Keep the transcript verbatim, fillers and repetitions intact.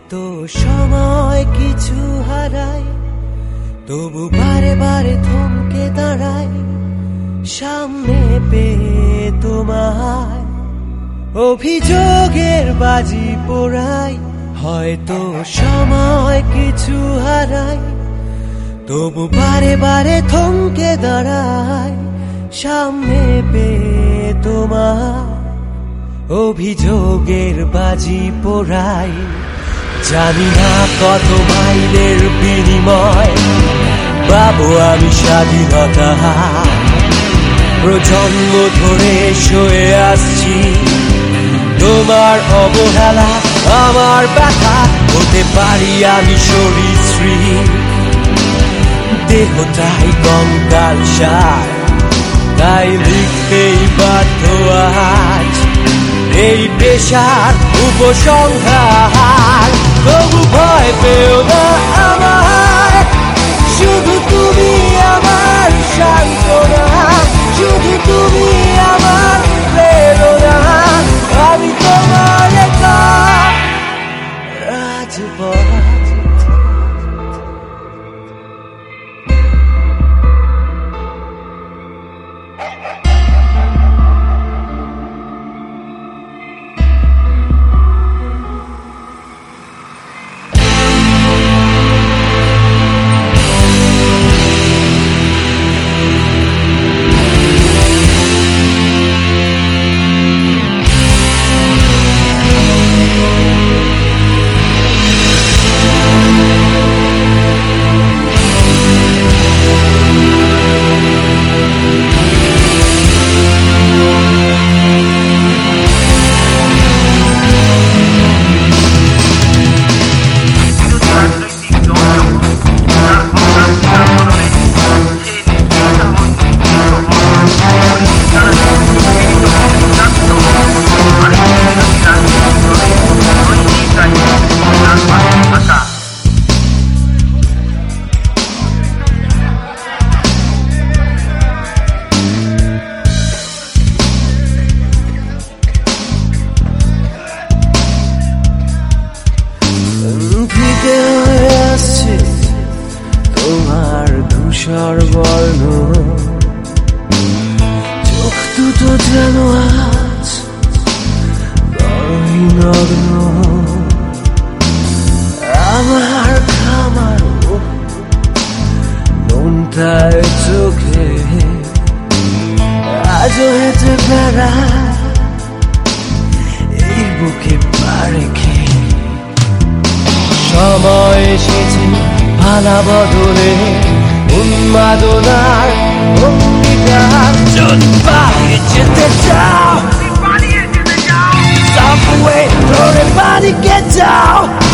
হয়তো সময় কিছু হারাই, তবু বারে বারে থমকে দাঁড়াই সামনে পেয়ে তোমায়। অভিযোগের বাজি পোড়াই, হয়তো সময় কিছু হারাই, তবু বারে বারে থমকে দাঁড়াই সামনে পেয়ে তোমায়। অভিযোগের বাজি পোড়াই, জানি না কত মাইলের বিনিময় পাবো আমি স্বাধীনতা। প্রজন্ম ধরে সয়ে আসছি তোমার অবহেলা, আমার ব্যথা। হতে পারি আমি সরীসৃপ, দেহটাই কঙ্কাল সার, তাই লিখতেই বাধ্য আজ এই পেশার উপসংহার। তবু ভয় পেও না আমায়, শুধু তুমি আমার সান্ত্বনা, শুধু তুমি আমার প্রেরণা। আমি তোমার একা রাজপথ। তোমার ধূসর বর্ণ চোখ দুটো যেন আজ বড়ই নগ্ন। আমার খামার মনটায় চোখে আজও হেঁটে বেড়ায় এই বুকে পা রেখে। সময় এসেছে ভালা বদলে উন্মাদনার অঙ্গীকার। যদি পালিয়ে যেতে চাও, সাবওয়ে ধরে পালিয়ে যাও।